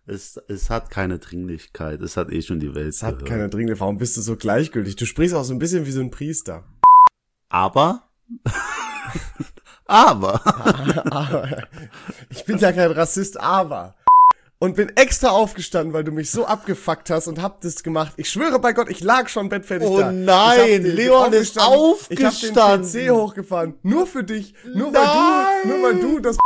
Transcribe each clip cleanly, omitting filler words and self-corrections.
Es hat keine Dringlichkeit. Es hat schon die Welt Es hat keine Dringlichkeit. Warum bist du so gleichgültig? Du sprichst auch so ein bisschen wie so ein Priester. Aber ich bin ja kein Rassist, aber. Und bin extra aufgestanden, weil du mich so abgefuckt hast und hab das gemacht. Ich schwöre bei Gott, ich lag schon bettfertig da. Oh nein, Leon ist aufgestanden. Ich hab den PC hochgefahren. Nur für dich. Nur weil du das...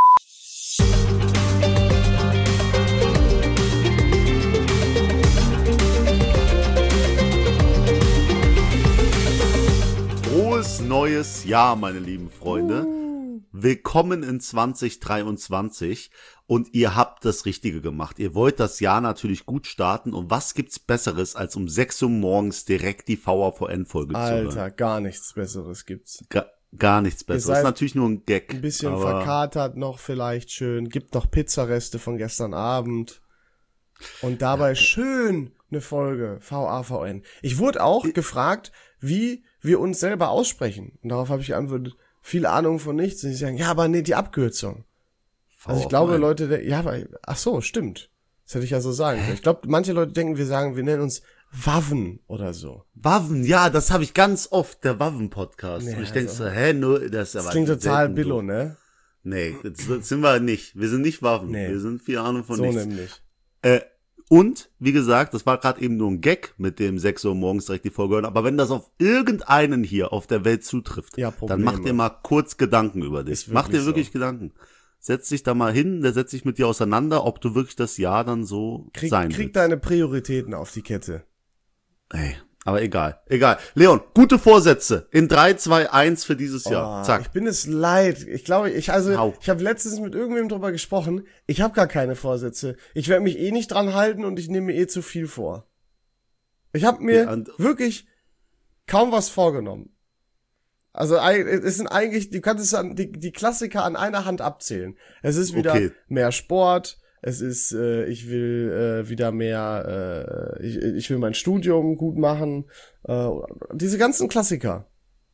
Frohes neues Jahr, meine lieben Freunde. Willkommen in 2023 und ihr habt das Richtige gemacht. Ihr wollt das Jahr natürlich gut starten und was gibt's Besseres, als um 6 Uhr morgens direkt die VAVN-Folge zu hören? Alter, gar nichts Besseres gibt's. Gar nichts Besseres. Das ist natürlich nur ein Gag. Ein bisschen verkatert noch vielleicht schön. Gibt noch Pizzareste von gestern Abend. Und dabei schön eine Folge VAVN. Ich wurde auch gefragt, wie wir uns selber aussprechen. Und darauf habe ich geantwortet, viel Ahnung von nichts. Und die sagen, ja, aber nee, die Abkürzung. Also ich glaube, Leute, ja, aber, ach so, stimmt. Das hätte ich ja so sagen können. Ich glaube, manche Leute denken, wir nennen uns Waven oder so. Waven, ja, das habe ich ganz oft, der Waven-Podcast. Nee, und ich denke so, nur, das klingt total billo, ne? Nee, das sind wir nicht. Wir sind nicht Waven. Nee. Wir sind viel Ahnung von So nichts. nämlich. Und, wie gesagt, das war gerade eben nur ein Gag mit dem 6 Uhr morgens direkt die Folge hören. Aber wenn das auf irgendeinen hier auf der Welt zutrifft, Ja, dann Probleme. macht ihr mal kurz Gedanken über dich. Ist Mach dir wirklich wirklich so. Gedanken. Setz dich da mal hin, der setzt sich mit dir auseinander, ob du wirklich das Jahr dann so sein Krieg willst. deine Prioritäten auf die Kette. Ey, aber egal. Leon, gute Vorsätze. In 3, 2, 1 für dieses Jahr. Zack. Ich bin es leid. Ich glaube, ich Hau. habe letztens mit irgendwem drüber gesprochen. Ich habe gar keine Vorsätze. Ich werde mich nicht dran halten und ich nehme mir zu viel vor. Ich habe mir Ja, und- wirklich kaum was vorgenommen. Also es sind eigentlich, du kannst es an die Klassiker an einer Hand abzählen. Es ist wieder Okay. mehr Sport. Es ist, ich will wieder mehr, ich will mein Studium gut machen. Diese ganzen Klassiker.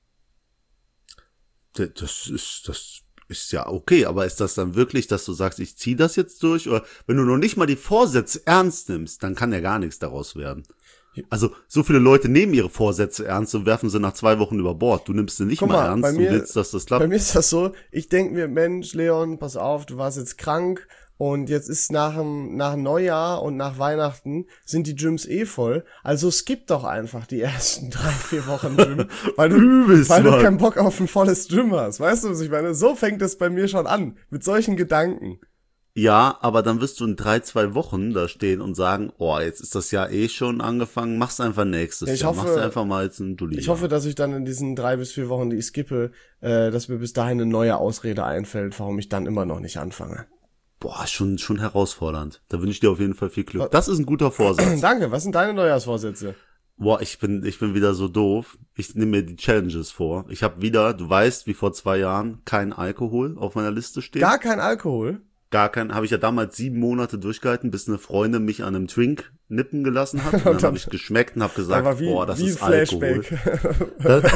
Das ist ja okay, aber ist das dann wirklich, dass du sagst, ich zieh das jetzt durch? Oder wenn du noch nicht mal die Vorsätze ernst nimmst, dann kann ja gar nichts daraus werden. Also, so viele Leute nehmen ihre Vorsätze ernst und werfen sie nach 2 Wochen über Bord. Du nimmst sie nicht Guck mal mal, ernst bei und mir- willst, dass das klappt. Bei mir ist das so, ich denke mir, Mensch, Leon, pass auf, du warst jetzt krank und jetzt ist nach dem Neujahr und nach Weihnachten sind die Gyms voll. Also skip doch einfach die ersten 3, 4 Wochen Gym, weil du keinen Bock auf ein volles Gym hast. Weißt du, was ich meine? So fängt es bei mir schon an, mit solchen Gedanken. Ja, aber dann wirst du in 3, 2 Wochen da stehen und sagen, oh, jetzt ist das Jahr schon angefangen, mach's einfach nächstes Ja, ich Jahr. hoffe- Mach's einfach mal jetzt ein Dulli. Ich hoffe, dass ich dann in diesen 3 bis 4 Wochen, die ich skippe, dass mir bis dahin eine neue Ausrede einfällt, warum ich dann immer noch nicht anfange. Boah, schon herausfordernd. Da wünsche ich dir auf jeden Fall viel Glück. Das ist ein guter Vorsatz. Danke, was sind deine Neujahrsvorsätze? Boah, ich bin wieder so doof. Ich nehme mir die Challenges vor. Ich habe wieder, du weißt, wie vor 2 Jahren, kein Alkohol auf meiner Liste steht. Gar kein Alkohol? Gar kein, habe ich ja damals 7 Monate durchgehalten, bis eine Freundin mich an einem Drink nippen gelassen hat. Und dann habe ich geschmeckt und habe gesagt, Aber boah, das wie ist ein Flashback. Alkohol.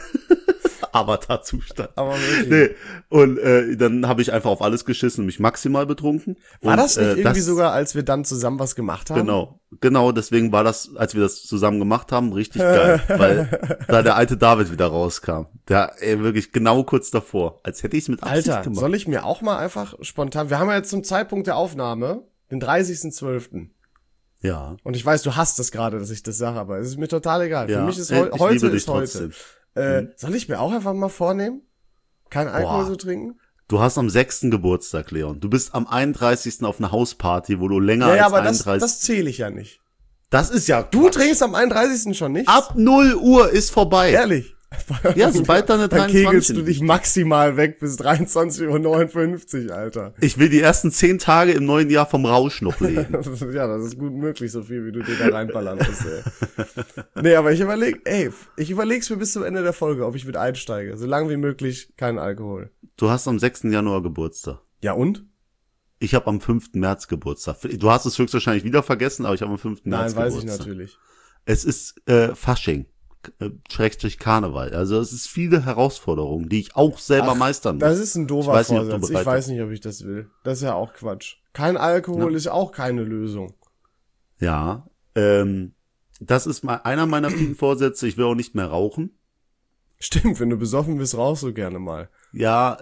Avatar-Zustand. Aber wirklich. Nee. Und dann habe ich einfach auf alles geschissen und mich maximal betrunken. War und, das nicht irgendwie sogar, als wir dann zusammen was gemacht haben? Genau, deswegen war das, als wir das zusammen gemacht haben, richtig geil, weil da der alte David wieder rauskam. Der wirklich genau kurz davor, als hätte ich es mit Absicht Alter, gemacht. soll ich mir auch mal einfach spontan, wir haben ja jetzt zum Zeitpunkt der Aufnahme den 30.12. Ja. Und ich weiß, du hasst das gerade, dass ich das sage, aber es ist mir total egal. Ja. Für mich ist Ich heute liebe dich ist heute. trotzdem. Soll ich mir auch einfach mal vornehmen, kein Alkohol Boah. zu trinken? Du hast am 6. Geburtstag, Leon. Du bist am 31. auf einer Hausparty, wo du länger Ja, als aber 31... das zähle ich ja nicht. Das ist ja Du trinkst am 31. schon nicht? Ab 0 Uhr ist vorbei. Ehrlich? Ja, sobald deine Dann 23 kegelst du dich maximal weg bis 23:59 Uhr, Alter. Ich will die ersten 10 Tage im neuen Jahr vom Rausch noch leben. Ja, das ist gut möglich, so viel, wie du dir da reinballern musst, ey. Nee, aber ich überleg's mir bis zum Ende der Folge, ob ich mit einsteige. So lange wie möglich kein Alkohol. Du hast am 6. Januar Geburtstag. Ja, und? Ich habe am 5. März Geburtstag. Du hast es höchstwahrscheinlich wieder vergessen, aber ich habe am 5. März Nein, weiß Geburtstag. ich natürlich. Es ist Fasching. Schrägstrich Karneval. Also es ist viele Herausforderungen, die ich auch selber meistern muss. Das ist ein doofer Ich weiß nicht, ob du Vorsatz. bereit Ich weiß nicht, ob ich das will. Das ist ja auch Quatsch. Kein Alkohol ist auch keine Lösung. Ja, das ist mal einer meiner vielen Vorsätze. Ich will auch nicht mehr rauchen. Stimmt, wenn du besoffen bist, rauchst du gerne mal. Ja,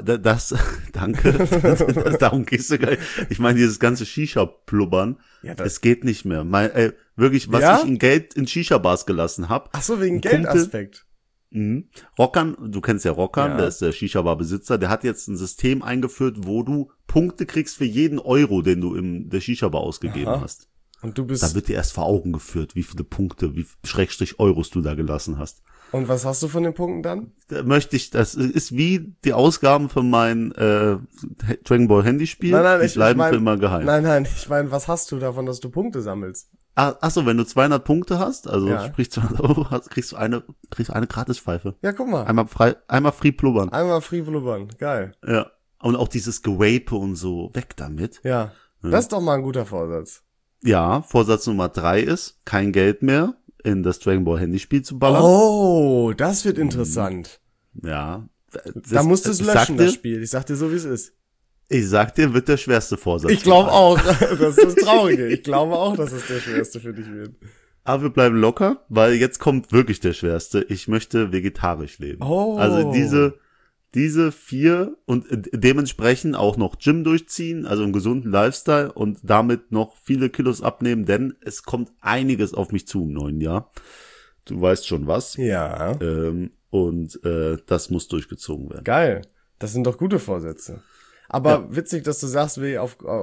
danke. Darum gehst du gar nicht. Ich meine, dieses ganze Shisha-Plubbern, Ja, es geht nicht mehr. Wirklich, was Ja? ich in Geld in Shisha-Bars gelassen habe. Ach so, wegen Ein Kumpel- Geldaspekt. Rockern, du kennst ja Rockern, Ja. der ist der Shisha-Bar-Besitzer, der hat jetzt ein System eingeführt, wo du Punkte kriegst für jeden Euro, den du in der Shisha-Bar ausgegeben Aha. hast. Und du bist, Da wird dir erst vor Augen geführt, wie viele Punkte, wie Schrägstrich Euros du da gelassen hast. und was hast du von den Punkten dann? Das ist wie die Ausgaben für mein Dragon Ball Handyspiel, Nein, die ich bleiben mein- für immer geheim. Nein, ich meine, was hast du davon, dass du Punkte sammelst? Ach so, wenn du 200 Punkte hast, also Ja. sprich 200 Euro, kriegst du eine Gratispfeife. Ja, guck mal. Einmal free blubbern. Einmal free blubbern. Geil. Ja. Und auch dieses Gewape und so, weg damit. Ja. Das ist doch mal ein guter Vorsatz. Ja, Vorsatz Nummer 3 ist, kein Geld mehr in das Dragon Ball Handyspiel zu ballern. Oh, das wird interessant. Ja. Da musst du es ich löschen, sag dir, das Spiel. Ich sag dir so, wie es ist. Ich sag dir, wird der schwerste Vorsatz. Ich glaube auch. Das ist das Traurige. Ich glaube auch, dass es der schwerste für dich wird. Aber wir bleiben locker, weil jetzt kommt wirklich der schwerste. Ich möchte vegetarisch leben. Oh. Also diese 4 und dementsprechend auch noch Gym durchziehen, also einen gesunden Lifestyle und damit noch viele Kilos abnehmen, denn es kommt einiges auf mich zu im neuen Jahr. Du weißt schon was. Ja. Und das muss durchgezogen werden. Geil. Das sind doch gute Vorsätze. Aber witzig, dass du sagst, wie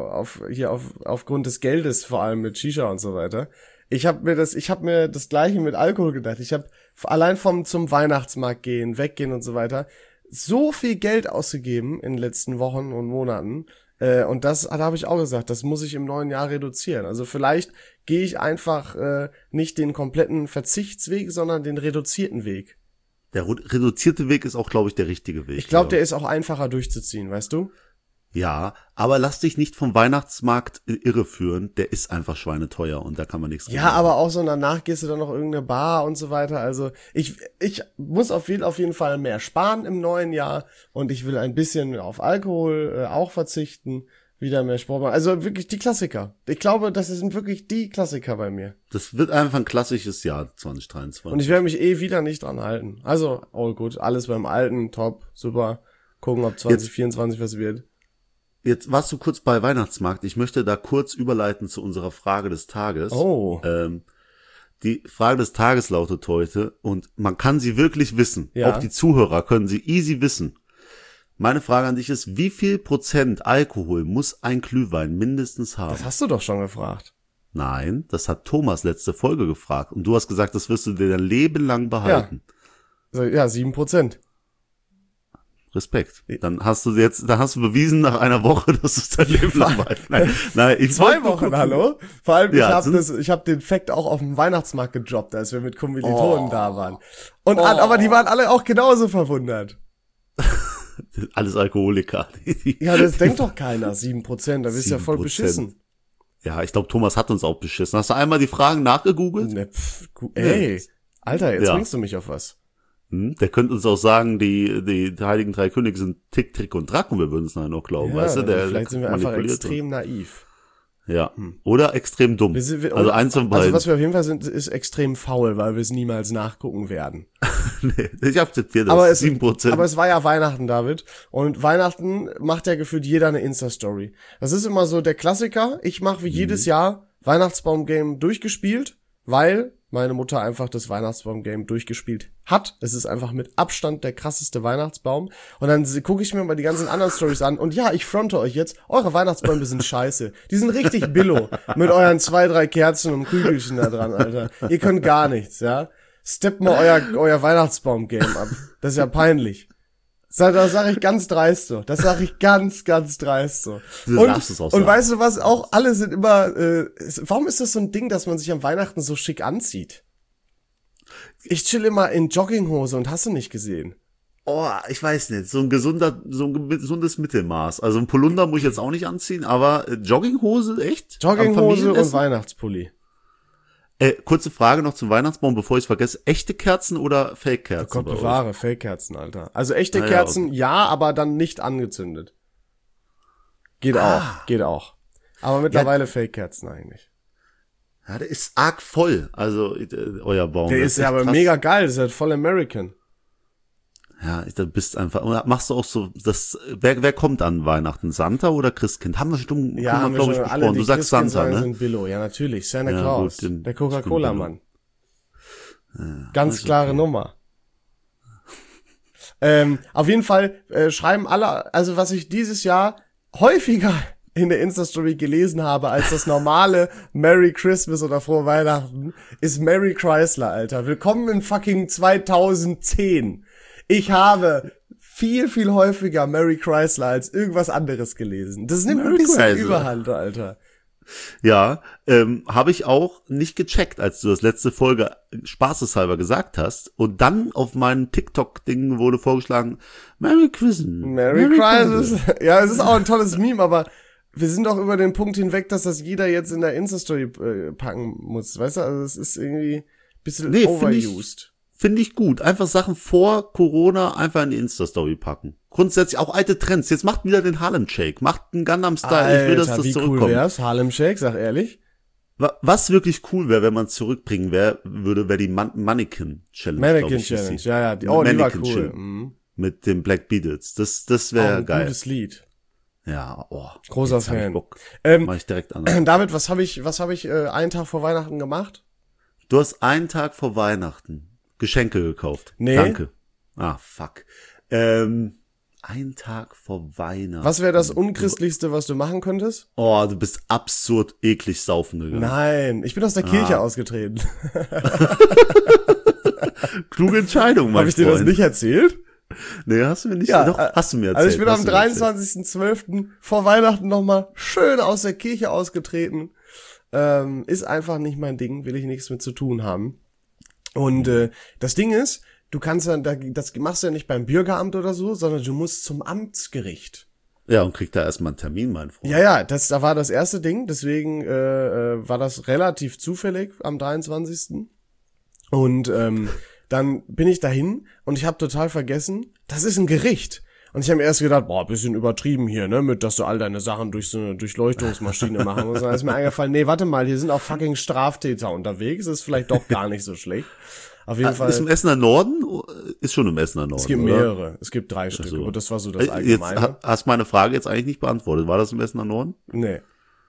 aufgrund des Geldes, vor allem mit Shisha und so weiter. Ich habe mir das Gleiche mit Alkohol gedacht. Ich habe allein zum Weihnachtsmarkt gehen, weggehen und so weiter so viel Geld ausgegeben in den letzten Wochen und Monaten. Und da habe ich auch gesagt, das muss ich im neuen Jahr reduzieren. Also vielleicht gehe ich einfach nicht den kompletten Verzichtsweg, sondern den reduzierten Weg. Der reduzierte Weg ist auch, glaube ich, der richtige Weg. Ich glaube, der ist auch einfacher durchzuziehen, weißt du? Ja, aber lass dich nicht vom Weihnachtsmarkt irreführen. Der ist einfach schweineteuer und da kann man nichts Ja, machen. aber auch so danach gehst du dann noch irgendeine Bar und so weiter. Also ich muss auf jeden Fall mehr sparen im neuen Jahr und ich will ein bisschen auf Alkohol auch verzichten, wieder mehr Sport machen. Also wirklich die Klassiker. Ich glaube, das sind wirklich die Klassiker bei mir. Das wird einfach ein klassisches Jahr 2023. Und ich werde mich wieder nicht dran halten. Also, all gut, alles beim Alten, top, super. Gucken, ob 2024 was wird. Jetzt warst du kurz bei Weihnachtsmarkt. Ich möchte da kurz überleiten zu unserer Frage des Tages. Oh. Die Frage des Tages lautet heute, und man kann sie wirklich wissen. Ja. Auch die Zuhörer können sie easy wissen. Meine Frage an dich ist, wie viel Prozent Alkohol muss ein Glühwein mindestens haben? Das hast du doch schon gefragt. Nein, das hat Thomas letzte Folge gefragt. Und du hast gesagt, das wirst du dir dein Leben lang behalten. Also, ja, 7%. Respekt. Dann hast du bewiesen nach einer Woche, dass du es dein Leben lang behalten. Nein, ich 2 Wochen, hallo? Vor allem, Ja, ich hab den Fact auch auf dem Weihnachtsmarkt gedroppt, als wir mit Kommilitonen da waren. Aber die waren alle auch genauso verwundert. Alles Alkoholiker. Ja, das denkt doch keiner, 7%, da bist du ja voll 7%. beschissen. Ja, ich glaube, Thomas hat uns auch beschissen. Hast du einmal die Fragen nachgegoogelt? Ne, ey, Alter, jetzt Ja. bringst du mich auf was. Der könnte uns auch sagen, die Heiligen Drei Könige sind Tick, Trick und Drachen. Wir würden es nachher noch glauben, weißt du? vielleicht sind wir einfach manipuliert extrem naiv. Ja. Oder extrem dumm. Also eins von beiden. Also was wir auf jeden Fall sind, ist extrem faul, weil wir es niemals nachgucken werden. Nee, ich akzeptiere das. Aber es 7%. Aber es war ja Weihnachten, David. Und Weihnachten macht ja gefühlt jeder eine Insta-Story. Das ist immer so der Klassiker. Ich mache wie jedes Jahr Weihnachtsbaum-Game durchgespielt, weil meine Mutter einfach das Weihnachtsbaum-Game durchgespielt hat. Es ist einfach mit Abstand der krasseste Weihnachtsbaum. Und dann gucke ich mir mal die ganzen anderen Stories an. Und ja, ich fronte euch jetzt, eure Weihnachtsbäume sind scheiße. Die sind richtig billo. Mit euren 2, 3 Kerzen und Kügelchen da dran, Alter. Ihr könnt gar nichts, ja. Steppt mal euer Weihnachtsbaum-Game ab. Das ist ja peinlich. Das sage ich ganz dreist so. Das sage ich ganz, ganz dreist so. Du darfst es auch sagen. Und weißt du was? Auch alle sind immer, warum ist das so ein Ding, dass man sich am Weihnachten so schick anzieht? Ich chill immer in Jogginghose und hast du nicht gesehen. Oh, ich weiß nicht. So ein gesundes Mittelmaß. Also ein Polunder muss ich jetzt auch nicht anziehen, aber Jogginghose, echt? Am Jogginghose und Familienessen? Weihnachtspulli. Kurze Frage noch zum Weihnachtsbaum, bevor ich es vergesse. Echte Kerzen oder Fake-Kerzen? Gott bewahre, Fake-Kerzen, Alter. Also echte Ah, ja, Kerzen, okay. ja, aber dann nicht angezündet. Geht auch. Aber mittlerweile Fake-Kerzen eigentlich. Ja, der ist arg voll. Also, euer Baum. Der Das ist ja echt aber krass. mega geil, das ist halt voll American. Ja, du bist einfach, und machst du auch so, wer kommt an Weihnachten? Santa oder Christkind? Haben wir schon, Ja, glaube ich, alle, besprochen. die Du sagst Christkind Santa, sagen, ne? sind Billo. Ja, natürlich. Santa Ja, Claus. gut, Der Coca-Cola-Mann. Ja, Ganz ist klare okay. Nummer. Auf jeden Fall schreiben alle, also was ich dieses Jahr häufiger in der Insta-Story gelesen habe als das normale Merry Christmas oder Frohe Weihnachten, ist Merry Chrysler, Alter. Willkommen in fucking 2010. Ich habe viel, viel häufiger Merry Chrysler als irgendwas anderes gelesen. Das nimmt Merry ein bisschen Chrysler. Überhand, Alter. Ja, habe ich auch nicht gecheckt, als du das letzte Folge spaßeshalber gesagt hast. Und dann auf meinem TikTok-Ding wurde vorgeschlagen, Merry Christmas. Merry Chrysler. Ja, es ist auch ein tolles Meme, aber wir sind doch über den Punkt hinweg, dass das jeder jetzt in der Insta-Story packen muss, weißt du? Also es ist irgendwie ein bisschen overused. Finde ich gut. Einfach Sachen vor Corona einfach in die Insta-Story packen. Grundsätzlich auch alte Trends. Jetzt macht wieder den Harlem Shake. Macht einen Gangnam Style. Ich will, dass das wie zurückkommt. cool wär's? Harlem Shake, sag ehrlich. Was wirklich cool wäre, wenn man es zurückbringen würde, wäre die Mannequin Challenge. Mannequin Challenge, ja. Die war Mannequin cool. Challenge. Mhm. Mit den Black Beatles. Das Auch wäre ein geil. gutes Lied. Ja, Großer jetzt hab ich Fan. Bock. Mach ich direkt an. David, was hab ich einen Tag vor Weihnachten gemacht? Du hast einen Tag vor Weihnachten Geschenke gekauft. Nee. Danke. Ah, fuck. Einen Tag vor Weihnachten. Was wäre das Unchristlichste, was du machen könntest? Oh, du bist absurd eklig saufen gegangen. Nein, ich bin aus der Kirche ausgetreten. Kluge Entscheidung, mein Habe ich dir das Freund. nicht erzählt? Nee, hast du mir nicht. Ja, Doch, hast du mir erzählt. Also ich bin am hast du mir erzählt. 23.12. vor Weihnachten nochmal schön aus der Kirche ausgetreten. Ist einfach nicht mein Ding, will ich nichts mit zu tun haben. Und das Ding ist, du kannst dann, das machst du ja nicht beim Bürgeramt oder so, sondern du musst zum Amtsgericht. Ja, und kriegt da erstmal einen Termin, mein Freund. Ja, da war das erste Ding, deswegen war das relativ zufällig am 23. Und dann bin ich dahin und ich habe total vergessen, das ist ein Gericht. Und ich habe mir erst gedacht, boah, bisschen übertrieben hier, ne, mit, dass du all deine Sachen durch so eine Durchleuchtungsmaschine machen musst. Dann ist mir eingefallen, nee, warte mal, hier sind auch fucking Straftäter unterwegs, ist vielleicht doch gar nicht so schlecht. Auf jeden Fall. Ist im Essener Norden? Ist schon im Essener Norden, Es gibt oder? mehrere, es gibt 3 Stück, so. aber das war so das Jetzt Allgemeine. hast meine Frage jetzt eigentlich nicht beantwortet. War das im Essener Norden? Nee.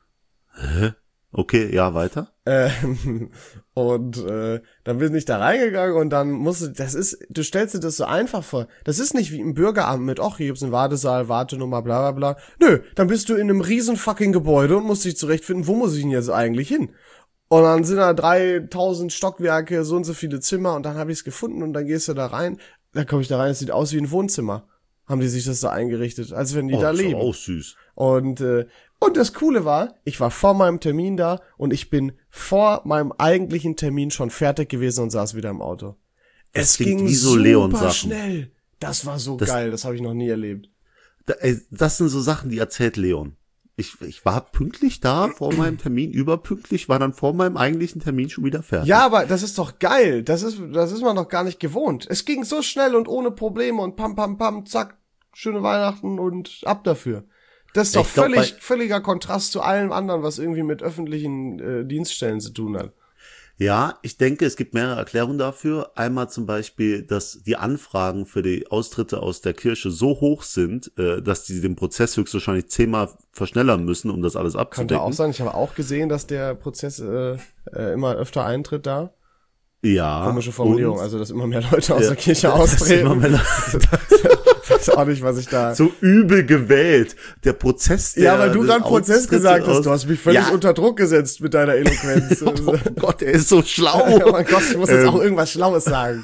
Okay, ja, weiter. Und dann bin ich da reingegangen und dann du stellst dir das so einfach vor. Das ist nicht wie im Bürgeramt mit, ach, hier gibt's einen Wartesaal, Wartenummer, bla bla bla. Nö, dann bist du in einem riesen fucking Gebäude und musst dich zurechtfinden, wo muss ich denn jetzt eigentlich hin? Und dann sind da 3000 Stockwerke, so und so viele Zimmer und dann habe ich es gefunden und dann gehst du da rein. Dann komme ich da rein, es sieht aus wie ein Wohnzimmer. Haben die sich das da eingerichtet, als wenn die da das ist leben. auch süß. Und das Coole war, ich war vor meinem Termin da und ich bin vor meinem eigentlichen Termin schon fertig gewesen und saß wieder im Auto. Das Es klingt ging wie so super Leon-Sachen. schnell. Das war so geil, das habe ich noch nie erlebt. Das sind so Sachen, die erzählt Leon. Ich war pünktlich da vor meinem Termin, überpünktlich, war dann vor meinem eigentlichen Termin schon wieder fertig. Ja, aber das ist doch geil. Das ist man doch gar nicht gewohnt. Es ging so schnell und ohne Probleme und pam, pam, pam, zack, schöne Weihnachten und ab dafür. Das ist doch Ich glaub, völliger Kontrast zu allem anderen, was irgendwie mit öffentlichen Dienststellen zu tun hat. Ja, ich denke, es gibt mehrere Erklärungen dafür. Einmal zum Beispiel, dass die Anfragen für die Austritte aus der Kirche so hoch sind, dass die den Prozess höchstwahrscheinlich 10-mal verschnellern müssen, um das alles abzudecken. Könnte auch sein. Ich habe auch gesehen, dass der Prozess immer öfter eintritt da. Ja. Komische Formulierung, und, also dass immer mehr Leute aus der Kirche austreten. Ich weiß auch nicht, was ich da... So übel gewählt. Der Prozess, der... Ja, weil du dann Prozess gesagt hast. Du hast mich völlig Ja. unter Druck gesetzt mit deiner Eloquenz. Oh Gott, er ist so schlau. Oh mein Gott, ich muss jetzt auch irgendwas Schlaues sagen.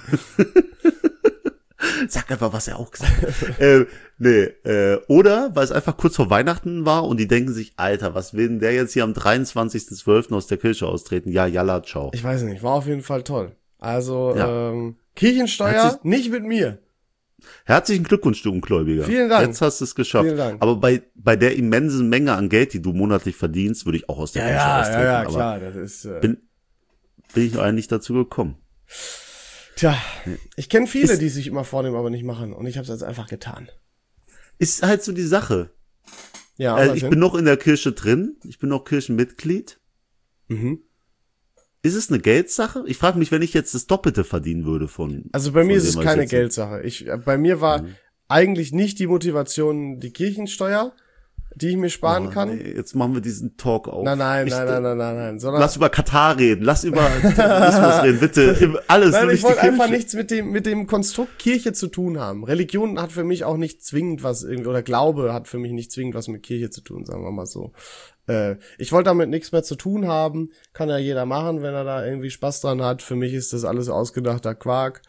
Sag einfach, was er auch gesagt hat. Oder weil es einfach kurz vor Weihnachten war und die denken sich, Alter, was will denn der jetzt hier am 23.12. aus der Kirche austreten? Ja, yalla, ciao. Ich weiß nicht, war auf jeden Fall toll. Also, Ja. Kirchensteuer, nicht mit mir. Herzlichen Glückwunsch, du Ungläubiger. Vielen Dank. Jetzt hast du es geschafft. Vielen Dank. Aber bei der immensen Menge an Geld, die du monatlich verdienst, würde ich auch aus der Kirche austreten. Ja, aber klar, das ist... bin ich eigentlich dazu gekommen. Tja, ich kenne viele, die sich immer vornehmen, aber nicht machen. Und ich habe es jetzt einfach getan. Ist halt so die Sache. Ja, ich bin noch in der Kirche drin. Ich bin noch Kirchenmitglied. Mhm. Ist es eine Geldsache? Ich frage mich, wenn ich jetzt das Doppelte verdienen würde von. Also bei mir ist es dem, was keine ich jetzt- Geldsache. Bei mir war eigentlich nicht die Motivation die Kirchensteuer, die ich mir sparen kann. Nee, jetzt machen wir diesen Talk auf. Nein. Sondern Lass über Katar reden. Lass über Terrorismus reden, bitte. Alles Nein, nur ich nicht wollte die einfach Kirche. nichts mit dem Konstrukt Kirche zu tun haben. Religion hat für mich auch nicht zwingend was irgendwie, oder Glaube hat für mich nicht zwingend was mit Kirche zu tun, sagen wir mal so. Ich wollte damit nichts mehr zu tun haben. Kann ja jeder machen, wenn er da irgendwie Spaß dran hat. Für mich ist das alles ausgedachter Quark.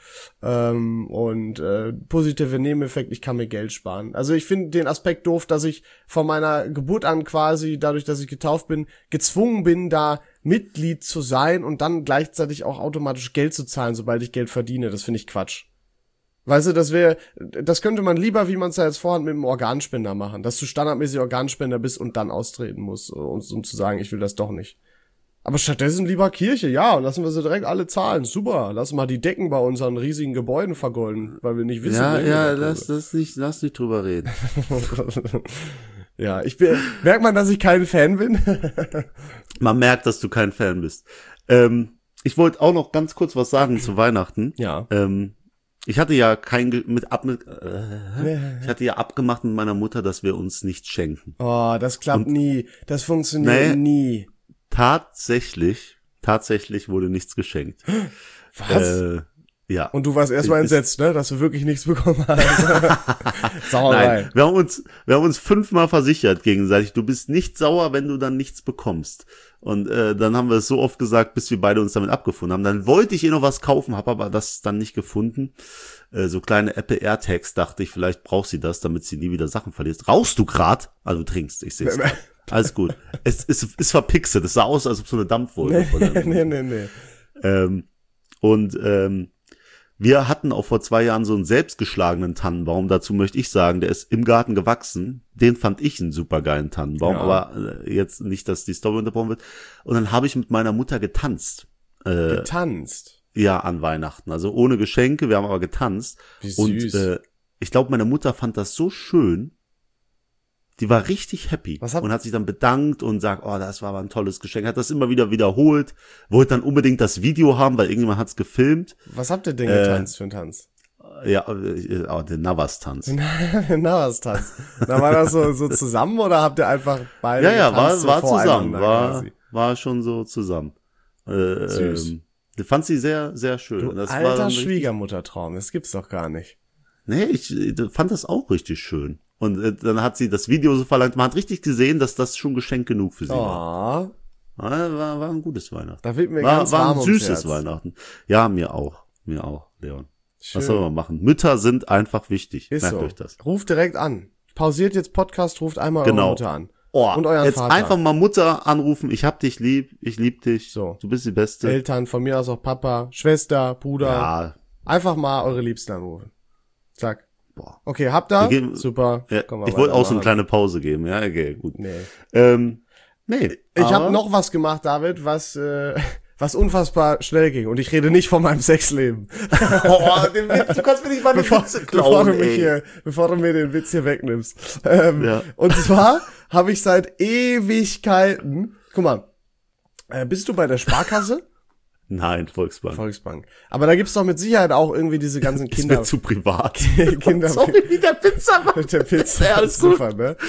Positive Nebeneffekt, ich kann mir Geld sparen. Also ich finde den Aspekt doof, dass ich von meiner Geburt an quasi, dadurch, dass ich getauft bin, gezwungen bin, da Mitglied zu sein und dann gleichzeitig auch automatisch Geld zu zahlen, sobald ich Geld verdiene. Das finde ich Quatsch. Weißt du, das könnte man lieber, wie man es ja jetzt vorhat, mit einem Organspender machen, dass du standardmäßig Organspender bist und dann austreten musst, um zu sagen, ich will das doch nicht. Aber stattdessen lieber Kirche, ja, und lassen wir sie direkt alle zahlen. Super, lass mal die Decken bei unseren riesigen Gebäuden vergolden, weil wir nicht wissen, Ja, lass nicht drüber reden. Ja, merkt man, dass ich kein Fan bin? Man merkt, dass du kein Fan bist. Ich wollte auch noch ganz kurz was sagen zu Weihnachten. Ja. Ich hatte ja ich hatte ja abgemacht mit meiner Mutter, dass wir uns nichts schenken. Oh, das klappt nie. Das funktioniert nie. Tatsächlich wurde nichts geschenkt. Was? Ja. Und du warst erstmal entsetzt, ne, dass du wirklich nichts bekommen hast. Sauerei. Nein, wir haben uns 5-mal versichert gegenseitig. Du bist nicht sauer, wenn du dann nichts bekommst. Und dann haben wir es so oft gesagt, bis wir beide uns damit abgefunden haben. Dann wollte ich ihr noch was kaufen, habe aber das dann nicht gefunden. So kleine Apple AirTags, dachte ich, vielleicht braucht sie das, damit sie nie wieder Sachen verliert. Rauchst du grad? Also du trinkst, ich sehe es. Alles gut. Es ist verpixelt. Es sah aus, als ob so eine Dampfwolke. Nee. Wir hatten auch vor 2 Jahren so einen selbstgeschlagenen Tannenbaum. Dazu möchte ich sagen, der ist im Garten gewachsen. Den fand ich einen supergeilen Tannenbaum, Ja. aber jetzt nicht, dass die Story unterbrochen wird. Und dann habe ich mit meiner Mutter getanzt. Getanzt. Ja, an Weihnachten. Also ohne Geschenke, wir haben aber getanzt. Wie süß. Und ich glaube, meine Mutter fand das so schön. Die war richtig happy und hat sich dann bedankt und sagt, oh, das war aber ein tolles Geschenk. Hat das immer wieder wiederholt, wollte dann unbedingt das Video haben, weil irgendjemand hat's gefilmt. Was habt ihr denn getanzt für einen Tanz? Ja, den Navas-Tanz. Na, was Tanz? Da war das so zusammen oder habt ihr einfach beide Ja, getanzt, war so zusammen. voreinander quasi? War schon so zusammen. Süß. Fand sie sehr, sehr schön. Du Und das alter war dann Schwiegermuttertraum, das gibt's doch gar nicht. Nee, ich fand das auch richtig schön. Und dann hat sie das Video so verlangt. Man hat richtig gesehen, dass das schon Geschenk genug für sie war. Oh, War ein gutes Weihnachten. da wird mir ganz War warm ein ums süßes Herz. Weihnachten. Ja, mir auch, Leon. Schön. Was soll man machen? Mütter sind einfach wichtig. Ist Merkt so. euch das. Ruft direkt an. Pausiert jetzt Podcast, ruft einmal eure Genau. Mutter an. Oh, Und euren jetzt Vater. einfach mal Mutter anrufen. Ich hab dich lieb. Ich lieb dich. So. Du bist die Beste. Eltern, von mir aus auch Papa, Schwester, Bruder. Ja. Einfach mal eure Liebsten anrufen. Zack. Boah. Okay, habt ihr? Wir geben- Super. Ja, Können wir ich wollte auch so eine weitermachen. kleine Pause geben. Ja, okay, gut. Nee. Nee. Ich aber- habe noch was gemacht, David, was unfassbar schnell ging. Und ich rede nicht von meinem Sexleben. Oh, den Witz, du kannst mir nicht mal eine Witze klauen, bevor du mir den Witz hier wegnimmst. Ja. Und zwar habe ich seit Ewigkeiten, guck mal, bist du bei der Sparkasse? Nein, Volksbank. Volksbank. Aber da gibt's doch mit Sicherheit auch irgendwie diese ganzen Ist Kinder. mir zu privat. Kinder Sorry, wie der Pizza macht. mit der Pizza. Ja, alles gut. Super, ne?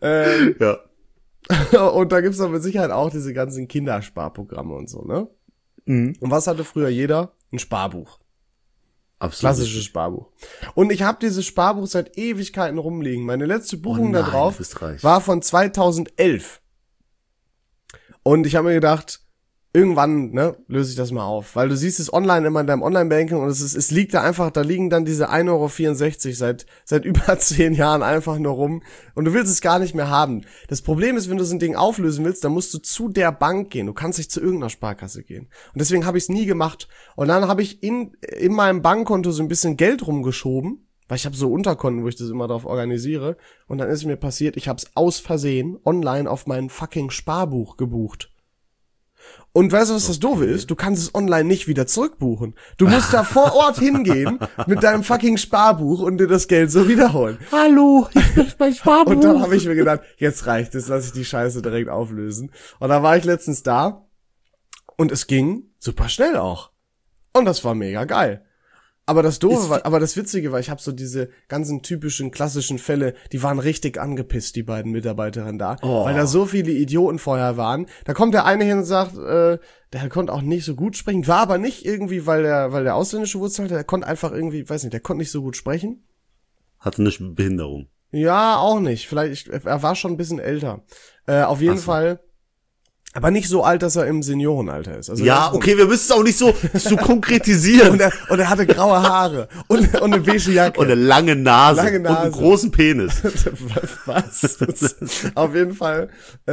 Ja. Und da gibt's doch mit Sicherheit auch diese ganzen Kindersparprogramme und so, ne? Mhm. Und was hatte früher jeder? Ein Sparbuch. Absolut. Klassisches Sparbuch. Und ich habe dieses Sparbuch seit Ewigkeiten rumliegen. Meine letzte Buchung da nein, drauf du bist reich. war von 2011. Und ich habe mir gedacht, irgendwann, ne, löse ich das mal auf. Weil du siehst es online immer in deinem Online-Banking und es liegt da einfach, da liegen dann diese 1,64 € seit über 10 Jahren einfach nur rum. Und du willst es gar nicht mehr haben. Das Problem ist, wenn du so ein Ding auflösen willst, dann musst du zu der Bank gehen. Du kannst nicht zu irgendeiner Sparkasse gehen. Und deswegen habe ich es nie gemacht. Und dann habe ich in meinem Bankkonto so ein bisschen Geld rumgeschoben. Weil ich habe so Unterkonten, wo ich das immer drauf organisiere. Und dann ist mir passiert, ich habe es aus Versehen online auf mein fucking Sparbuch gebucht. Und weißt du, was das Doofe ist? Du kannst es online nicht wieder zurückbuchen. Du musst da vor Ort hingehen mit deinem fucking Sparbuch und dir das Geld so wiederholen. Hallo, ich bin mein Sparbuch. Und dann habe ich mir gedacht, jetzt reicht es, lass ich die Scheiße direkt auflösen. Und da war ich letztens da und es ging super schnell auch. Und das war mega geil. Aber das Doofe war, aber das Witzige war, ich habe so diese ganzen typischen, klassischen Fälle, die waren richtig angepisst, die beiden Mitarbeiterinnen da, weil da so viele Idioten vorher waren. Da kommt der eine hin und sagt, der konnte auch nicht so gut sprechen, war aber nicht irgendwie, weil der ausländische Wurzel hatte, der konnte einfach irgendwie, weiß nicht, der konnte nicht so gut sprechen. Hatte eine Behinderung. Ja, auch nicht. Vielleicht, er war schon ein bisschen älter. Auf jeden Fall. Aber nicht so alt, dass er im Seniorenalter ist. Also ja, okay, wir müssen es auch nicht so konkretisieren. Und er hatte graue Haare und eine beige Jacke. Und eine lange Nase. Und einen großen Penis. Was? Auf jeden Fall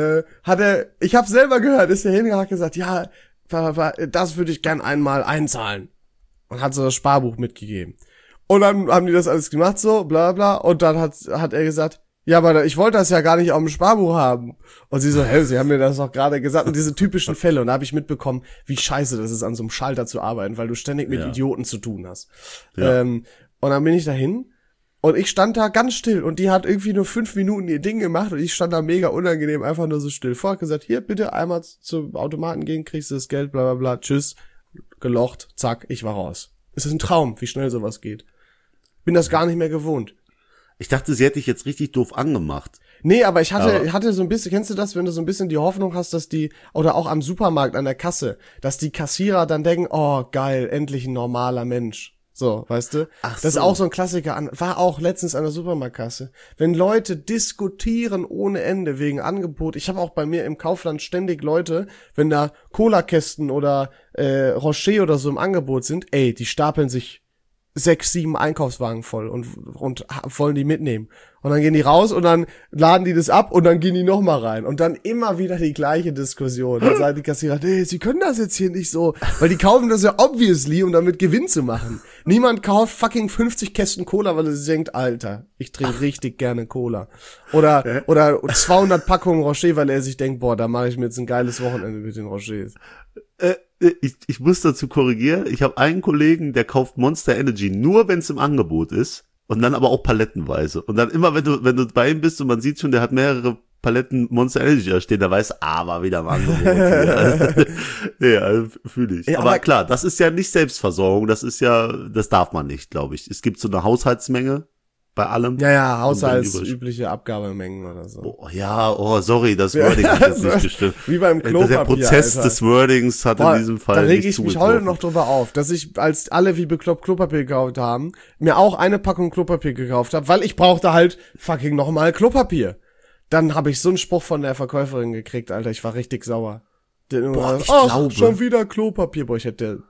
ich habe selber gehört, ist der hingegangen, hat gesagt, ja, das würde ich gern einmal einzahlen. Und hat so das Sparbuch mitgegeben. Und dann haben die das alles gemacht, so, bla bla. Und dann hat er gesagt, ja, aber ich wollte das ja gar nicht auf dem Sparbuch haben. Und sie so, Sie haben mir das doch gerade gesagt. Und diese typischen Fälle. Und da habe ich mitbekommen, wie scheiße das ist, an so einem Schalter zu arbeiten, weil du ständig mit Idioten zu tun hast. Ja. Und dann bin ich dahin und ich stand da ganz still. Und die hat irgendwie nur 5 Minuten ihr Ding gemacht. Und ich stand da mega unangenehm, einfach nur so still. Vorher gesagt, hier, bitte einmal zum Automaten gehen, kriegst du das Geld, bla bla bla, tschüss. Gelocht, zack, ich war raus. Es ist ein Traum, wie schnell sowas geht. Bin das gar nicht mehr gewohnt. Ich dachte, sie hätte dich jetzt richtig doof angemacht. Nee, aber ich hatte so ein bisschen, kennst du das, wenn du so ein bisschen die Hoffnung hast, dass oder auch am Supermarkt an der Kasse, dass die Kassierer dann denken, oh geil, endlich ein normaler Mensch. So, weißt du? Ach so. Das ist auch so ein Klassiker, war auch letztens an der Supermarktkasse. Wenn Leute diskutieren ohne Ende wegen Angebot, ich habe auch bei mir im Kaufland ständig Leute, wenn da Cola-Kästen oder Rocher oder so im Angebot sind, die stapeln sich 6, 7 Einkaufswagen voll und wollen die mitnehmen. Und dann gehen die raus und dann laden die das ab und dann gehen die nochmal rein. Und dann immer wieder die gleiche Diskussion. Dann sagt die Kassierer, nee, sie können das jetzt hier nicht so. Weil die kaufen das ja obviously, um damit Gewinn zu machen. Niemand kauft fucking 50 Kästen Cola, weil er sich denkt, Alter, ich trinke richtig gerne Cola. Oder 200 Packungen Rocher, weil er sich denkt, boah, da mache ich mir jetzt ein geiles Wochenende mit den Rochers. Ich muss dazu korrigieren. Ich habe einen Kollegen, der kauft Monster Energy nur, wenn es im Angebot ist. Und dann aber auch palettenweise. Und dann immer, wenn du bei ihm bist und man sieht schon, der hat mehrere Paletten Monster Energy da stehen, da weiß, war wieder im Angebot. Ja, fühle ich. Ja, aber klar, das ist ja nicht Selbstversorgung. Das darf man nicht, glaube ich. Es gibt so eine Haushaltsmenge bei allem. Ja, haushaltsübliche Abgabemengen oder so. Sorry, das Wording hat jetzt nicht gestimmt. Wie beim Klopapier, der Prozess des Wordings hat in diesem Fall da rege nicht ich mich heute noch drüber auf, dass ich, als alle wie bekloppt Klopapier gekauft haben, mir auch eine Packung Klopapier gekauft habe, weil ich brauchte halt fucking nochmal Klopapier. Dann habe ich so einen Spruch von der Verkäuferin gekriegt, Alter, ich war richtig sauer. Ich glaube, schon wieder Klopapier. Boah, ich hätte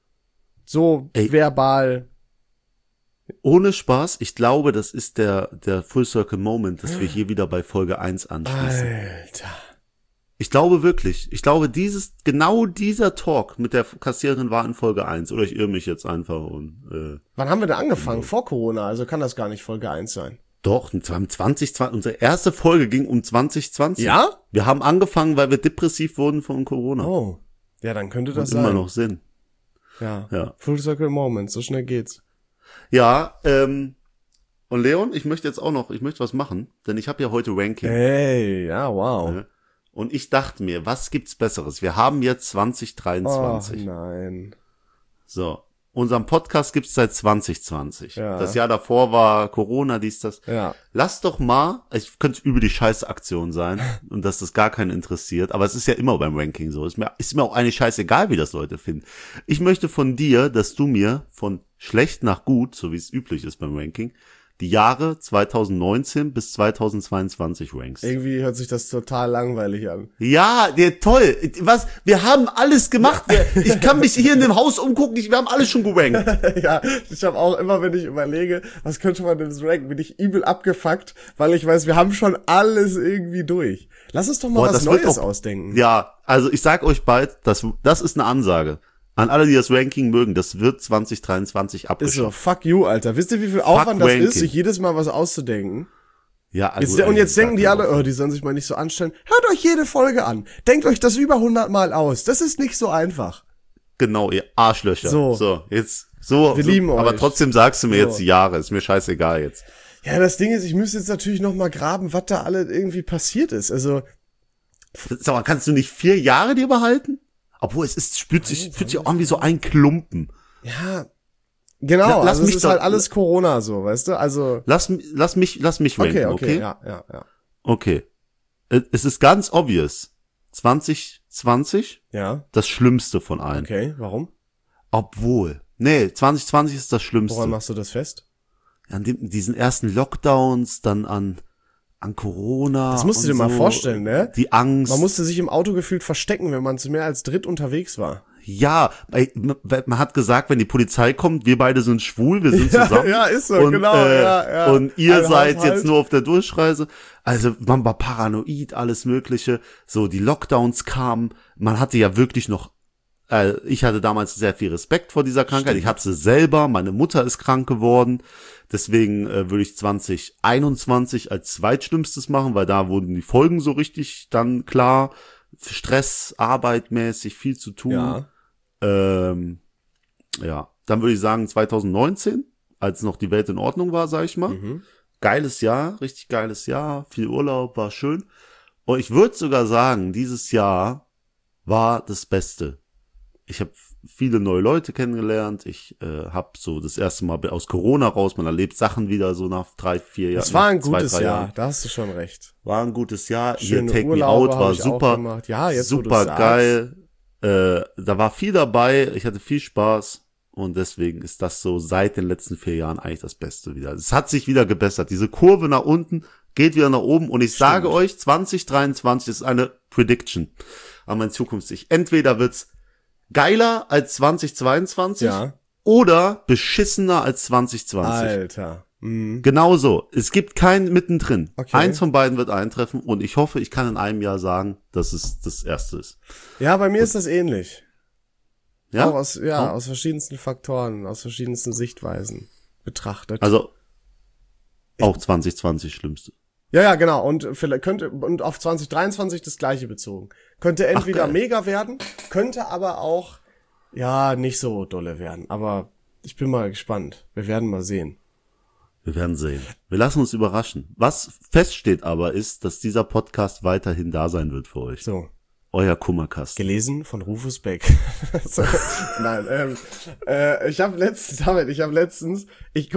so verbal... Ohne Spaß, ich glaube, das ist der Full Circle Moment, dass wir hier wieder bei Folge 1 anschließen. Alter. Ich glaube wirklich. Ich glaube, genau dieser Talk mit der Kassiererin war in Folge 1. Oder ich irre mich jetzt einfach und Wann haben wir denn angefangen? Vor Corona, also kann das gar nicht Folge 1 sein. Doch, 2020, unsere erste Folge ging um 2020. Ja? Wir haben angefangen, weil wir depressiv wurden von Corona. Oh. Ja, dann könnte das sein. Immer noch Sinn. Ja. Full Circle Moment, so schnell geht's. Ja, und Leon, ich möchte was machen, denn ich habe ja heute Ranking. Hey, ja, wow. Und ich dachte mir, was gibt's Besseres? Wir haben jetzt 2023. Oh, nein. So, unseren Podcast gibt's seit 2020. Ja. Das Jahr davor war Corona, das. Ja. Lass doch mal, ich könnte über die Scheißaktion sein und dass das gar keinen interessiert, aber es ist ja immer beim Ranking so. Ist mir auch eigentlich scheißegal, wie das Leute finden. Ich möchte von dir, dass du mir von schlecht nach gut, so wie es üblich ist beim Ranking, die Jahre 2019 bis 2022 rankst. Irgendwie hört sich das total langweilig an. Ja, toll. Wir haben alles gemacht. Ich kann mich hier in dem Haus umgucken. Wir haben alles schon gerankt. Ja, ich habe auch immer, wenn ich überlege, was könnte man denn so ranken, bin ich übel abgefuckt, weil ich weiß, wir haben schon alles irgendwie durch. Lass uns doch mal was Neues ausdenken. Ja, also ich sag euch bald, das ist eine Ansage. An alle, die das Ranking mögen, das wird 2023 abgeschafft. Ist so, fuck you, Alter. Wisst ihr, wie viel Aufwand das ist, sich jedes Mal was auszudenken? Ja, Jetzt denken die alle, die sollen sich mal nicht so anstellen. Hört euch jede Folge an. Denkt euch das über 100 Mal aus. Das ist nicht so einfach. Genau, ihr Arschlöcher. So, jetzt so. Wir lieben euch. Aber trotzdem sagst du mir jetzt die Jahre. Ist mir scheißegal jetzt. Ja, das Ding ist, ich müsste jetzt natürlich noch mal graben, was da alle irgendwie passiert ist. Also, sag mal, kannst du nicht 4 Jahre dir behalten? Obwohl, fühlt sich auch an wie so ein Klumpen. ja, genau. Lass Also mich es ist doch- halt alles Corona so, weißt du? Also, Lass mich ranken, okay? ja. Okay. Es ist ganz obvious. 2020, Ja, das Schlimmste von allen. okay. Warum? Obwohl. Nee, 2020 ist das Schlimmste. Woran machst du das fest? An diesen ersten Lockdowns, dann an Corona. Das musst du und dir mal so. vorstellen, ne? Die Angst. Man musste sich im Auto gefühlt verstecken, wenn man zu mehr als dritt unterwegs war. Ja, man hat gesagt, wenn die Polizei kommt, wir beide sind schwul, wir sind zusammen. Ja, ist so, und, genau, ja. Und ihr Ein seid Haushalt. jetzt nur auf der Durchreise. Also man war paranoid, alles Mögliche. So, die Lockdowns kamen. Man hatte ja wirklich noch, ich hatte damals sehr viel Respekt vor dieser Krankheit. Stimmt. Ich hatte sie selber, meine Mutter ist krank geworden. Deswegen würde ich 2021 als zweitschlimmstes machen, weil da wurden die Folgen so richtig dann klar. Stress, arbeitmäßig, viel zu tun. Ja. Ja, dann würde ich sagen 2019, als noch die Welt in Ordnung war, sag ich mal. Geiles Jahr, richtig geiles Jahr, viel Urlaub, war schön. Und ich würde sogar sagen, dieses Jahr war das Beste. Ich habe viele neue Leute kennengelernt. Ich habe so das erste Mal aus Corona raus, man erlebt Sachen wieder so nach 3, 4 Jahren. Es war ein 2, gutes 3 Jahr, Jahren. da hast du schon recht. War ein gutes Jahr. Schöne Hier Take Urlaube Me Out hab war ich auch super. gemacht. Ja, jetzt, wo super du's geil. Da war viel dabei. Ich hatte viel Spaß. Und deswegen ist das so seit den letzten 4 Jahren eigentlich das Beste wieder. Es hat sich wieder gebessert. Diese Kurve nach unten geht wieder nach oben. Und ich sage euch, 2023 ist eine Prediction an mein Zukunftssicht. Entweder wird's geiler als 2022 Ja. oder beschissener als 2020. Alter. Mhm. Genau so. Es gibt kein Mittendrin. Okay. Eins von beiden wird eintreffen und ich hoffe, ich kann in einem Jahr sagen, dass es das erste ist. Ja, bei mir ist das ähnlich. Ja? Auch aus verschiedensten Faktoren, aus verschiedensten Sichtweisen betrachtet. Also auch 2020 Schlimmste. Ja, genau. Und vielleicht und auf 2023 das Gleiche bezogen. Könnte entweder geil. mega werden, könnte aber auch, nicht so dolle werden. Aber ich bin mal gespannt. Wir werden mal sehen. Wir werden sehen. Wir lassen uns überraschen. Was feststeht aber ist, dass dieser Podcast weiterhin da sein wird für euch. So. Euer Kummerkasten. Gelesen von Rufus Beck. So, nein, ich habe letztens,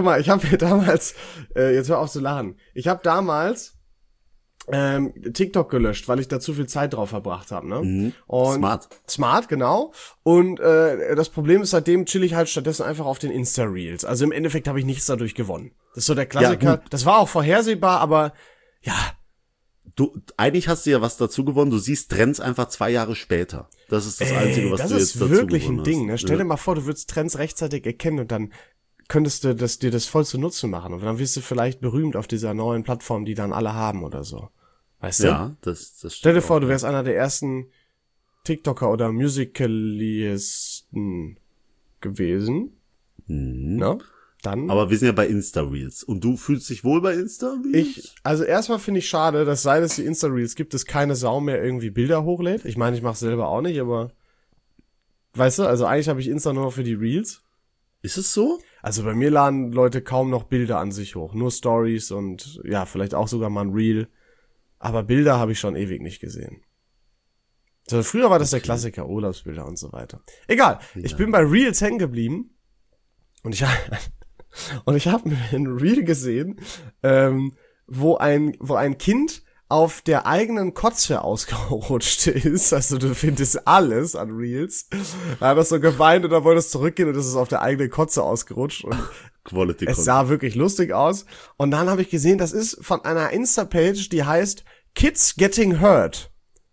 jetzt hör auf zu lachen. Ich habe damals TikTok gelöscht, weil ich da zu viel Zeit drauf verbracht habe, ne? Und Smart, genau. Und das Problem ist, seitdem chill ich halt stattdessen einfach auf den Insta-Reels. Also im Endeffekt habe ich nichts dadurch gewonnen. Das ist so der Klassiker. Ja, das war auch vorhersehbar, aber ja. Eigentlich hast du ja was dazu gewonnen. Du siehst Trends einfach 2 Jahre später. Das ist das Einzige, was du jetzt dazu gewonnen hast. Das ist wirklich ein Ding, ne? Stell dir mal vor, du würdest Trends rechtzeitig erkennen und dann könntest du dir das voll zu Nutzen machen. Und dann wirst du vielleicht berühmt auf dieser neuen Plattform, die dann alle haben oder so. Weißt du? Ja, das Stell dir vor, du wärst einer der ersten TikToker oder Musicalisten gewesen. Ne? Dann. Aber wir sind ja bei Insta-Reels. Und du fühlst dich wohl bei Insta-Reels? Also erstmal finde ich schade, dass seit es die Insta-Reels gibt, es keine Sau mehr irgendwie Bilder hochlädt. Ich meine, ich mache selber auch nicht, aber weißt du, also eigentlich habe ich Insta nur noch für die Reels. Ist es so? Also bei mir laden Leute kaum noch Bilder an sich hoch. Nur Stories und ja, vielleicht auch sogar mal ein Reel. Aber Bilder habe ich schon ewig nicht gesehen. Also früher war das der Klassiker, Urlaubsbilder und so weiter. Egal, ich bin bei Reels hängen geblieben und ich habe ein Reel gesehen, wo ein Kind auf der eigenen Kotze ausgerutscht ist. Also du findest alles an Reels. Da hat er so geweint und dann wollte es zurückgehen und es ist auf der eigenen Kotze ausgerutscht. Und Quality es sah wirklich lustig aus. Und dann habe ich gesehen, das ist von einer Insta-Page, die heißt Kids Getting Hurt.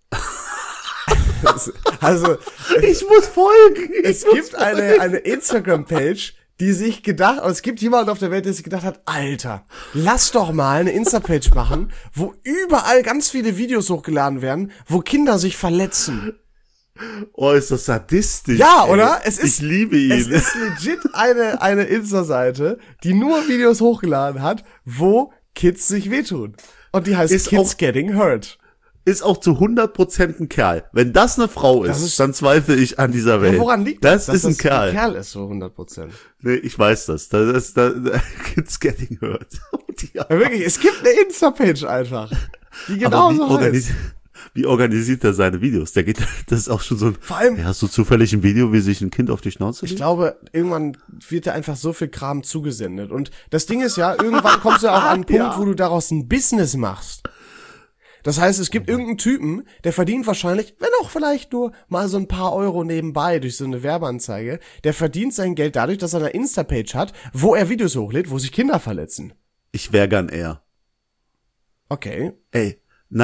Also ich muss folgen. Es gibt eine Instagram-Page, es gibt jemanden auf der Welt, der sich gedacht hat, Alter, lass doch mal eine Insta-Page machen, wo überall ganz viele Videos hochgeladen werden, wo Kinder sich verletzen. Oh, ist das sadistisch. Ja, ey. oder? Ich liebe ihn. Es ist legit eine Insta-Seite, die nur Videos hochgeladen hat, wo Kids sich wehtun. Und die heißt Ist Kids auch- Getting Hurt. Ist auch zu 100% ein Kerl. Wenn das eine Frau ist, dann zweifle ich an dieser Welt. Ja, woran liegt das? das? Das ist ein Kerl. Ein Kerl ist so 100%. Nee, ich weiß das. Das ist Kids Getting Hurt. Ja, wirklich, es gibt eine Insta-Page einfach. Die genau so heißt. Wie organisiert er seine Videos? Das ist auch schon so ein, Vor allem, hast du zufällig ein Video, wie sich ein Kind auf die Schnauze legt? ich glaube, irgendwann wird dir einfach so viel Kram zugesendet. Und das Ding ist ja, irgendwann kommst du ja auch an einen Punkt, Ja. wo du daraus ein Business machst. Das heißt, es gibt irgendeinen Typen, der verdient wahrscheinlich, wenn auch vielleicht nur mal so ein paar Euro nebenbei durch so eine Werbeanzeige, der verdient sein Geld dadurch, dass er eine Insta-Page hat, wo er Videos hochlädt, wo sich Kinder verletzen. Ich wäre gern er. Okay. Ey,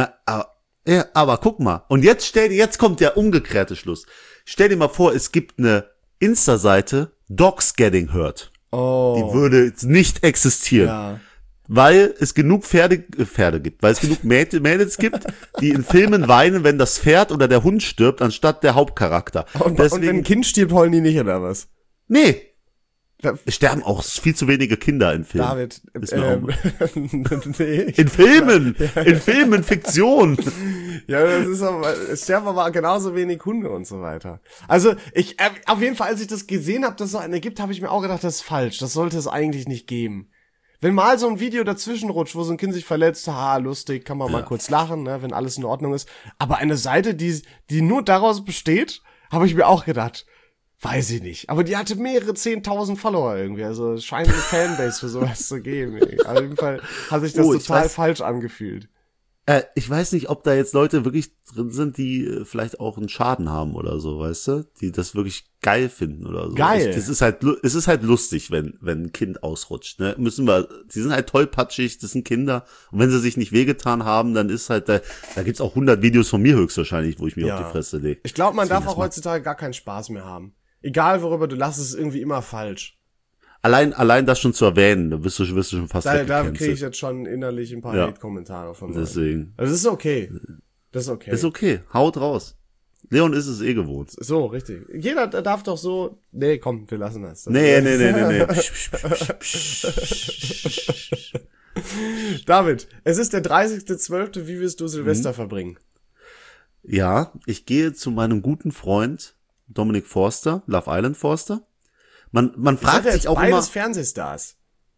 aber guck mal. Und jetzt kommt der umgekehrte Schluss. Stell dir mal vor, es gibt eine Insta-Seite, Dogs Getting Hurt. Oh. Die würde jetzt nicht existieren. Ja. Weil es genug Pferde gibt, weil es genug Mädels gibt, die in Filmen weinen, wenn das Pferd oder der Hund stirbt, anstatt der Hauptcharakter. Und wenn ein Kind stirbt, heulen die nicht, oder was? Nee, Da, es sterben auch viel zu wenige Kinder in Filmen. David, Ist mir nee. in Filmen, Fiktion. Ja, das ist aber, es sterben aber genauso wenig Hunde und so weiter. Also, auf jeden Fall, als ich das gesehen habe, dass es so eine gibt, habe ich mir auch gedacht, das ist falsch. Das sollte es eigentlich nicht geben. Wenn mal so ein Video dazwischen rutscht, wo so ein Kind sich verletzt, lustig, kann man mal kurz lachen, ne, wenn alles in Ordnung ist. Aber eine Seite, die nur daraus besteht, habe ich mir auch gedacht, weiß ich nicht. Aber die hatte mehrere 10.000 Follower irgendwie. Also es scheint eine Fanbase für sowas zu geben. Auf jeden Fall hat sich das total falsch angefühlt. Ich weiß nicht, ob da jetzt Leute wirklich drin sind, die vielleicht auch einen Schaden haben oder so, weißt du? Die das wirklich geil finden oder so. Geil. Es ist halt lustig, wenn ein Kind ausrutscht, ne? Die sind halt tollpatschig, das sind Kinder. Und wenn sie sich nicht wehgetan haben, dann ist halt, da gibt's auch 100 Videos von mir höchstwahrscheinlich, wo ich mir auf die Fresse lege. Ich glaube, man darf auch heutzutage gar keinen Spaß mehr haben. Egal worüber du lachst, ist es irgendwie immer falsch. Allein das schon zu erwähnen, da wirst du schon fast Da kriege ich jetzt schon innerlich ein paar Hate-Kommentare von Leuten. Deswegen. Also das ist okay. Das ist okay. Ist okay, haut raus. Leon ist es gewohnt. So, richtig. Jeder darf doch so, nee, komm, wir lassen das. Nee. David, es ist der 30.12., wie wirst du Silvester verbringen? Ja, ich gehe zu meinem guten Freund Dominik Forster, Love Island Forster. Man fragt sich auch beides immer, Fernsehstars.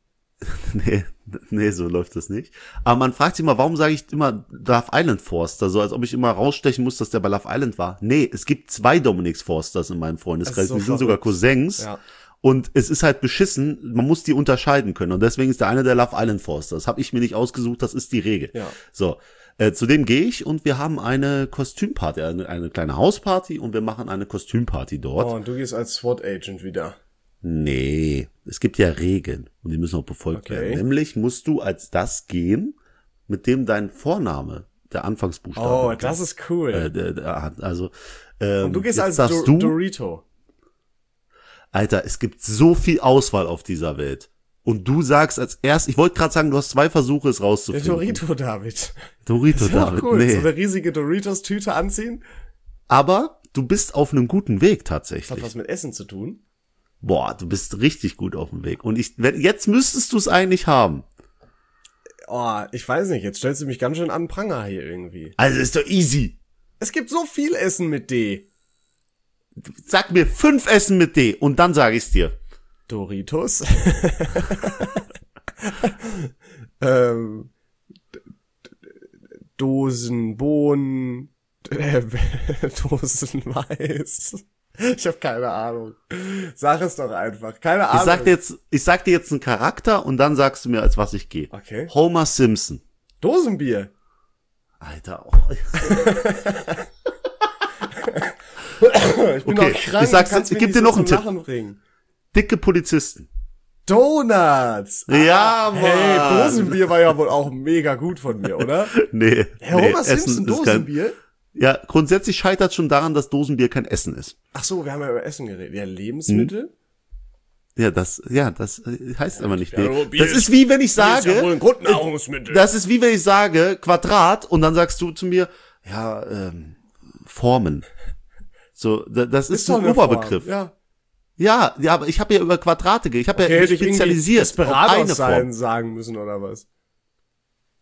nee, so läuft das nicht. Aber man fragt sich immer, warum sage ich immer Love Island Forster, so als ob ich immer rausstechen muss, dass der bei Love Island war. Nee, es gibt 2 Dominiks Forsters in meinem Freundeskreis, so die sind sogar Cousins. Ja. Und es ist halt beschissen, man muss die unterscheiden können. Und deswegen ist der eine der Love Island Forster. Das habe ich mir nicht ausgesucht, das ist die Regel. Ja. So, zu dem gehe ich und wir haben eine Kostümparty, eine kleine Hausparty und wir machen eine Kostümparty dort. Oh, und du gehst als SWAT-Agent wieder. Nee, es gibt ja Regeln und die müssen auch befolgt werden. Nämlich musst du als das gehen, mit dem dein Vorname, der Anfangsbuchstabe. Oh, das ist cool. Und du gehst als Dorito. Alter, es gibt so viel Auswahl auf dieser Welt. Und du sagst als erst, ich wollte gerade sagen, du hast 2 Versuche, es Der rauszufinden. Dorito David. Dorito Das ist auch David, cool. nee. So eine riesige Doritos-Tüte anziehen. Aber du bist auf einem guten Weg Das hat tatsächlich. was mit Essen zu tun. Boah, du bist richtig gut auf dem Weg. Und jetzt müsstest du es eigentlich haben. Oh, ich weiß nicht, jetzt stellst du mich ganz schön an den Pranger hier irgendwie. Also ist doch easy. Es gibt so viel Essen mit D. Sag mir 5 Essen mit D und dann sage ich's dir. Doritos. Dosenbohnen. Dosenmais. Ich habe keine Ahnung. Sag es doch einfach. Keine Ahnung. Ich sag dir jetzt einen Charakter und dann sagst du mir, als was ich gehe. Okay. Homer Simpson. Dosenbier. Alter. Ich bin Okay, doch krank. ich sag's, du kannst ich mich geb nicht dir so noch einen zum Tipp. Lachen bringen. Dicke Polizisten. Donuts. Ja, Mann. Hey, Dosenbier war ja wohl auch mega gut von mir, oder? Nee. Homer Essen Simpson, ist Dosenbier? Ja, grundsätzlich scheitert schon daran, dass Dosenbier kein Essen ist. Ach so, wir haben ja über Essen geredet. Ja, Lebensmittel? Ja, das heißt aber nicht. Ja, Nee. Bier Das ist wie wenn ich ist ja sage, wohl ein Grundnahrungsmittel. das ist wie wenn ich sage Quadrat und dann sagst du zu mir, ja, Formen. So, das ist doch ein eine Oberbegriff. Form. Ja. Ja, aber ich habe ja über Quadrate ich habe Okay, ja hätte mich ich irgendwie spezialisiert auf Desperados eine Form. sagen müssen oder was?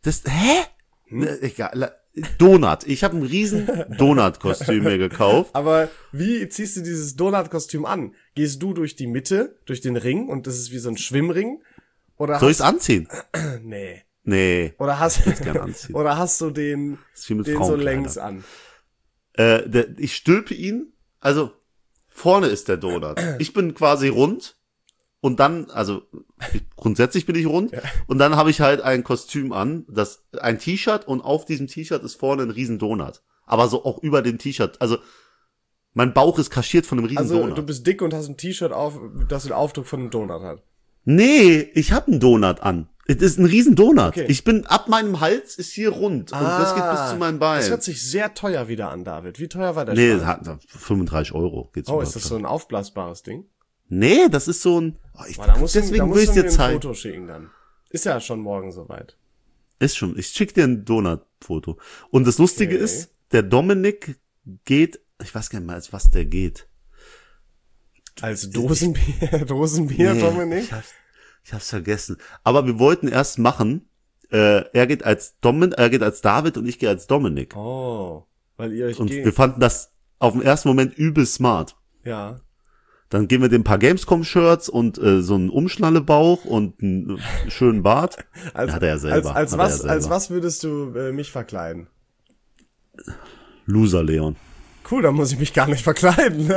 Hä? Egal. Donut. Ich habe ein riesen Donut-Kostüm mir gekauft. Aber wie ziehst du dieses Donut-Kostüm an? Gehst du durch die Mitte, durch den Ring und das ist wie so ein Schwimmring? Oder Soll ich's anziehen? Nee. Oder hast du den so längs längs an? Ich stülpe ihn, also vorne ist der Donut. Ich bin quasi rund und dann, grundsätzlich bin ich rund und dann habe ich halt ein Kostüm an, ein T-Shirt und auf diesem T-Shirt ist vorne ein riesen Donut. Aber so auch über dem T-Shirt, also mein Bauch ist kaschiert von einem riesen Donut. Also du bist dick und hast ein T-Shirt auf, das den Aufdruck von einem Donut hat. Nee, ich habe einen Donut an. Es ist ein riesen Donut. Okay. Ab meinem Hals ist hier rund und das geht bis zu meinem Bein. Das hört sich sehr teuer wieder an, David. Wie teuer war der Schwein? Nee, 35 € geht's. Oh, ist das so ein aufblasbares Ding? Nee, das ist so ein... deswegen will ich dir zeigen. Ein Foto schicken dann. Ist ja schon morgen soweit. Ist schon. Ich schick dir ein Donut-Foto. Und das Lustige ist, der Dominik geht... Ich weiß gar nicht mal, als was der geht. Als Dosenbier, Dominik? Ich hab's vergessen. Aber wir wollten erst machen, er geht als David und ich gehe als Dominik. Oh, weil ihr euch Und wir fanden das auf den ersten Moment übel smart. Ja. Dann geben wir dem ein paar Gamescom-Shirts und so einen Umschnallebauch und einen schönen Bart. Hat er ja selber. Als was würdest du mich verkleiden? Loser Leon. Cool, dann muss ich mich gar nicht verkleiden.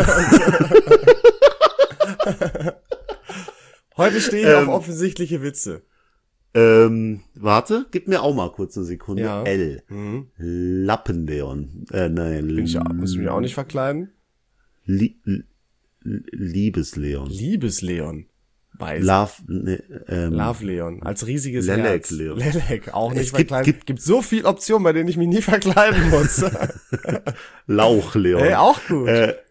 Heute stehe ich auf offensichtliche Witze. Warte, gib mir auch mal kurz eine Sekunde. Ja. L. Lappenleon. Muss ich mich auch nicht verkleiden? Liebesleon. Liebesleon. Weiß. Love Leon. Als riesiges Lelek Herz. Leon. Lelek, auch nicht verkleiden. Gibt so viel Optionen, bei denen ich mich nie verkleiden muss. Lauch Leon. Hey, auch gut.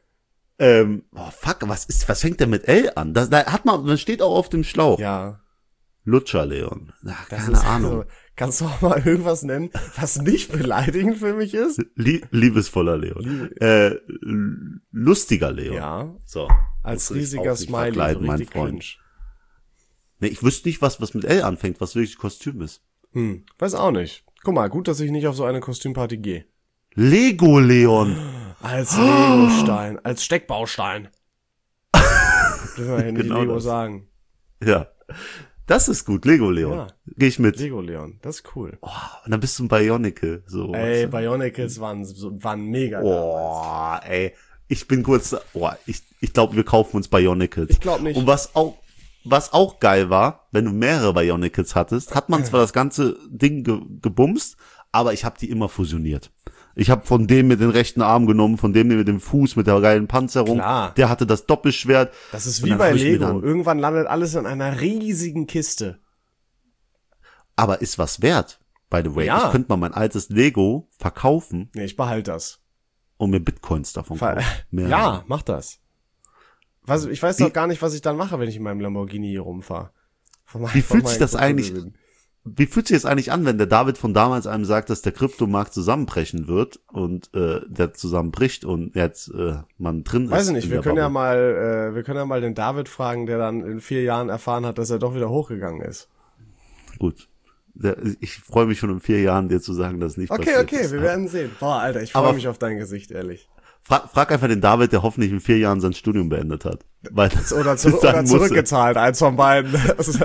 Was fängt denn mit L an? Das steht auch auf dem Schlauch. Ja. Lutscher Leon. Ach, keine Ahnung. Also, kannst du auch mal irgendwas nennen, was nicht beleidigend für mich ist? Liebesvoller Leon. Lustiger Leon. Ja. So. Als riesiger Smiley, so richtig cringe. Nee, ich wüsste nicht, was mit L anfängt, was wirklich Kostüm ist. Weiß auch nicht. Guck mal, gut, dass ich nicht auf so eine Kostümparty gehe. Lego Leon. Als Legostein, als Steckbaustein. Dürfen wir ja nicht Genau Lego das. sagen. Ja. Das ist gut, Lego Leon. Ja. Geh ich mit. Lego Leon, das ist cool. Oh, und dann bist du ein Bionicle. So, ey, Bionicles waren mega damals. Ey. Ich bin kurz, ich glaube, wir kaufen uns Bionicles. Ich glaube nicht. Und was auch geil war, wenn du mehrere Bionicles hattest, hat man zwar das ganze Ding gebumst, aber ich habe die immer fusioniert. Ich habe von dem mit den rechten Arm genommen, von dem mit dem Fuß, mit der geilen Panzerung. Klar. Der hatte das Doppelschwert. Das ist wie bei Lego. Irgendwann landet alles in einer riesigen Kiste. Aber ist was wert, by the way. Ja. Ich könnte mal mein altes Lego verkaufen. Nee, ich behalte das. Und mir Bitcoins davon kaufen. Ja, mach das. Ich weiß doch gar nicht, was ich dann mache, wenn ich in meinem Lamborghini hier rumfahre. Wie fühlt sich das eigentlich an, wenn der David von damals einem sagt, dass der Kryptomarkt zusammenbrechen wird und der zusammenbricht und jetzt man drin ist? Weiß ich nicht, wir können ja mal den David fragen, der dann in 4 Jahren erfahren hat, dass er doch wieder hochgegangen ist. Gut. Ich freue mich schon in 4 Jahren, dir zu sagen, dass es nicht passiert ist. Okay, wir werden sehen. Boah, Alter, ich freue mich auf dein Gesicht, ehrlich. Frag einfach den David, der hoffentlich in 4 Jahren sein Studium beendet hat. Oder zurückgezahlt, eins von beiden.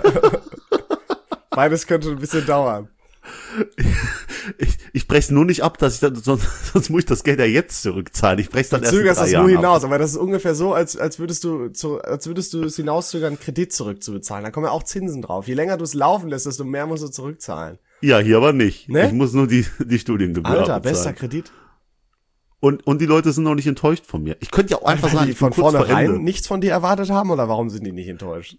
Beides könnte ein bisschen dauern. Ich brech's nur nicht ab, dass ich dann, sonst muss ich das Geld ja jetzt zurückzahlen. Ich brech's dann erst in 3 Jahren ab. Du zögerst das nur hinaus, aber das ist ungefähr so, als würdest du es hinauszögern, einen Kredit zurückzubezahlen. Da kommen ja auch Zinsen drauf. Je länger du es laufen lässt, desto mehr musst du zurückzahlen. Ja, hier aber nicht. Ne? Ich muss nur die Studiengebühr Alter, bezahlen. bester Kredit. Und die Leute sind noch nicht enttäuscht von mir. Ich könnte ja auch einfach sagen, die von vornherein nichts von dir erwartet haben, oder warum sind die nicht enttäuscht?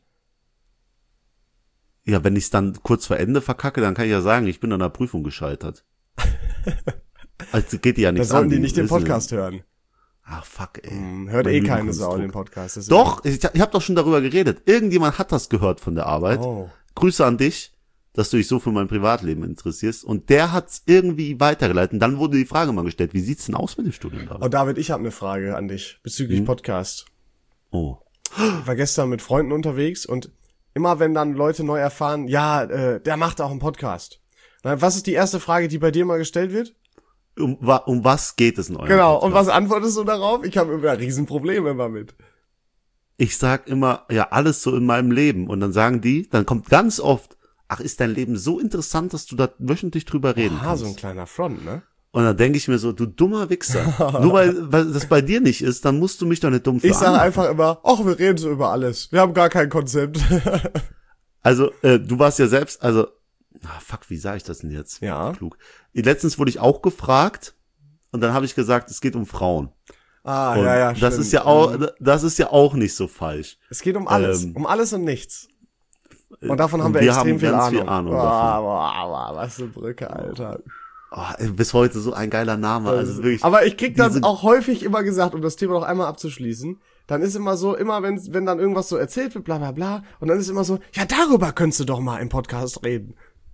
Ja, wenn ich es dann kurz vor Ende verkacke, dann kann ich ja sagen, ich bin an der Prüfung gescheitert. Also geht die ja nichts an. Da sollen die nicht den Podcast hören. Ach, fuck, ey. Hört eh keine Sau den Podcast. Deswegen. Doch, ich hab doch schon darüber geredet. Irgendjemand hat das gehört von der Arbeit. Oh. Grüße an dich, dass du dich so für mein Privatleben interessierst. Und der hat's irgendwie weitergeleitet. Und dann wurde die Frage mal gestellt, wie sieht's denn aus mit dem Studium? Oh, David, ich habe eine Frage an dich bezüglich Podcast. Oh. Ich war gestern mit Freunden unterwegs und immer wenn dann Leute neu erfahren, ja, der macht auch einen Podcast. Was ist die erste Frage, die bei dir mal gestellt wird? Um was geht es in eurem Genau, Podcast? und was antwortest du darauf? Ich habe immer Riesenprobleme immer mit. Ich sag immer, ja, alles so in meinem Leben. Und dann sagen die, dann kommt ganz oft, ach, ist dein Leben so interessant, dass du da wöchentlich drüber reden kannst. So ein kleiner Front, ne? Und dann denke ich mir so, du dummer Wichser. Nur weil das bei dir nicht ist, dann musst du mich doch nicht dumm Ich sage einfach immer, ach, wir reden so über alles. Wir haben gar kein Konzept. Also, du warst ja selbst, also, wie sage ich das denn jetzt? Ja. Klug. Letztens wurde ich auch gefragt und dann habe ich gesagt, es geht um Frauen. Ah, Und ja, das ist ja auch nicht so falsch. Es geht um alles und nichts. Und davon haben wir extrem viel Ahnung. Boah, was eine Brücke, Alter. Bis heute so ein geiler Name. Also wirklich. Aber ich krieg das auch häufig immer gesagt, um das Thema noch einmal abzuschließen. Dann ist immer so, wenn dann irgendwas so erzählt wird, bla bla bla, und dann ist immer so, ja, darüber könntest du doch mal im Podcast reden.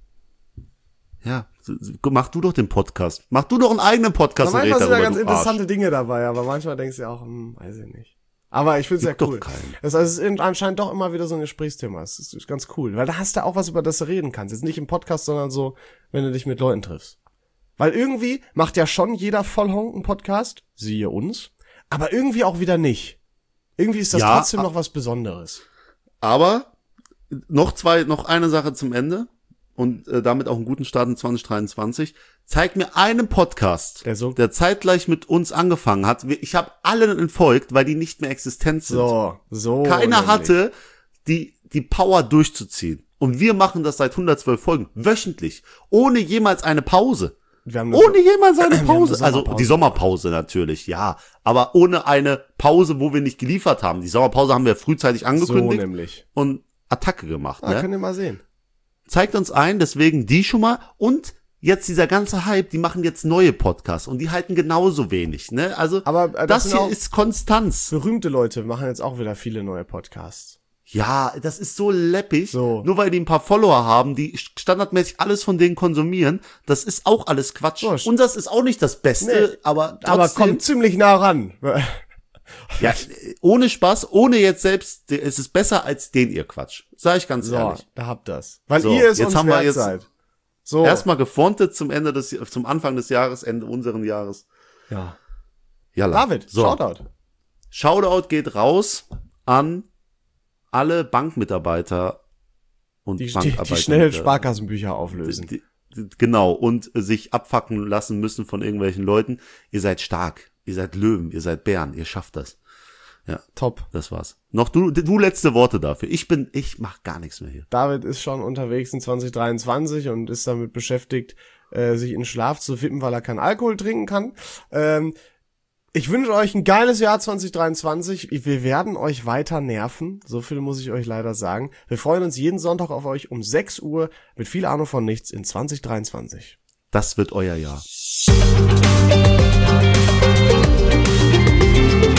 Ja, mach du doch den Podcast. Mach du doch einen eigenen Podcast. Aber manchmal sind da ganz interessante Arsch. Dinge dabei, aber manchmal denkst du ja auch, weiß ich nicht. Aber ich find's ja cool. Das heißt, es ist anscheinend doch immer wieder so ein Gesprächsthema. Es ist ganz cool, weil da hast du auch was, über das du reden kannst. Jetzt nicht im Podcast, sondern so, wenn du dich mit Leuten triffst. Weil irgendwie macht ja schon jeder Vollhonk einen Podcast, siehe uns, aber irgendwie auch wieder nicht. Irgendwie ist das trotzdem noch was Besonderes. Aber noch eine Sache zum Ende und damit auch einen guten Start in 2023. Zeig mir einen Podcast, der zeitgleich mit uns angefangen hat. Ich habe alle entfolgt, weil die nicht mehr existent sind. So. Keiner hatte die Power durchzuziehen. Und wir machen das seit 112 Folgen, wöchentlich, ohne jemals eine Pause. Ohne jemals eine Pause. Also die Sommerpause natürlich, ja. Aber ohne eine Pause, wo wir nicht geliefert haben. Die Sommerpause haben wir frühzeitig angekündigt. So nämlich. Und Attacke gemacht. Ne? Könnt ihr mal sehen. Zeigt uns ein, deswegen die schon mal. Und jetzt dieser ganze Hype, die machen jetzt neue Podcasts. Und die halten genauso wenig. Ne? Also aber das hier ist Konstanz. Berühmte Leute machen jetzt auch wieder viele neue Podcasts. Ja, das ist so läppig. Nur weil die ein paar Follower haben, die standardmäßig alles von denen konsumieren, das ist auch alles Quatsch. Und das ist auch nicht das Beste, aber trotzdem. Aber kommt ziemlich nah ran. Ja, ohne Spaß, ohne jetzt selbst, es ist besser als den ihr Quatsch. Sag ich ganz ehrlich. Da habt das. Weil ihr es jetzt uns haben wir wert jetzt seid. Erstmal gefrontet zum Anfang des Jahres, Ende unseren Jahres. Ja. David, Shoutout. Shoutout geht raus an alle Bankmitarbeiter und Bankarbeiter. Die schnell Sparkassenbücher auflösen. Genau, und sich abfacken lassen müssen von irgendwelchen Leuten. Ihr seid stark, ihr seid Löwen, ihr seid Bären, ihr schafft das. Ja, top. Das war's. Noch du letzte Worte dafür. Ich mach gar nichts mehr hier. David ist schon unterwegs in 2023 und ist damit beschäftigt, sich in Schlaf zu fippen, weil er keinen Alkohol trinken kann. Ich wünsche euch ein geiles Jahr 2023. Wir werden euch weiter nerven. So viel muss ich euch leider sagen. Wir freuen uns jeden Sonntag auf euch um 6 Uhr mit viel Ahnung von nichts in 2023. Das wird euer Jahr.